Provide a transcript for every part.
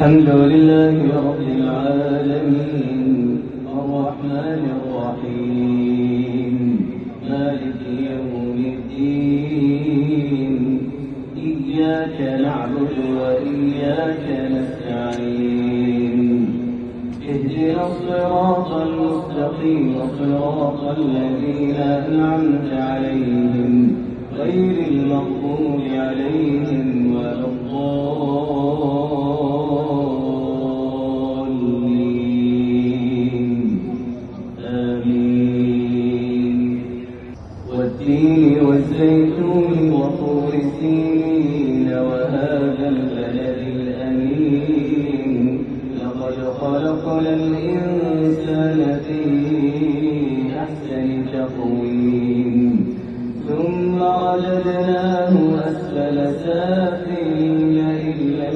الحمد لله رب العالمين الرحمن الرحيم مالك يوم الدين إياك نعبد وإياك نستعين اهدنا الصراط المستقيم صراط الذين أنعمت عليهم غير المغضوب عليهم ولا الضالين آمين. والتين والزيتون وطور سينين وهذا البلد الأمين لقد خلقنا الإنسان في أحسن تقويم ثم رددناه أسفل سافلين إلا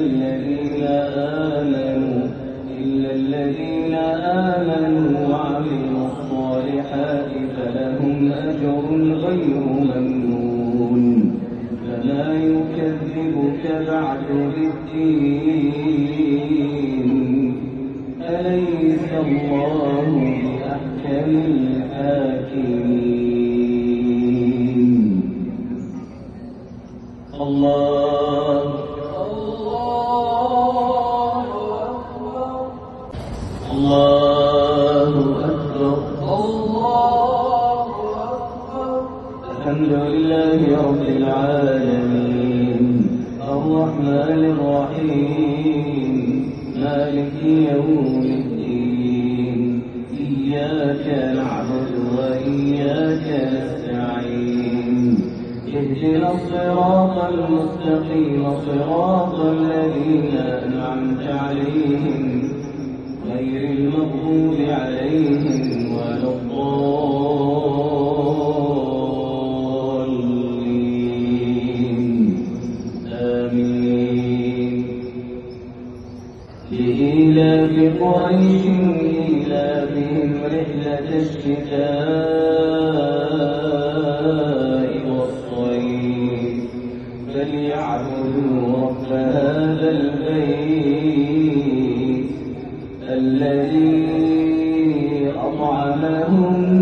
الذين آمنوا وعملوا الصالحات فلهم أجر غير ممنون. فما يكذبك بعد بالدين أليس الله بأحكم الحاكمين. الله أكبر. الحمد لله رب العالمين الرحمن الرحيم مالك يوم الدين إياك نعبد وإياك نستعين اهدنا الصراط المستقيم صراط الذين أنعمت عليهم غير المغضوب عليهم ولا الضالين آمين. لإيلاف قريش إيلافهم رحلة الشتاء والصيف فليعبدوا رب هذا البيت الذي أطعمهم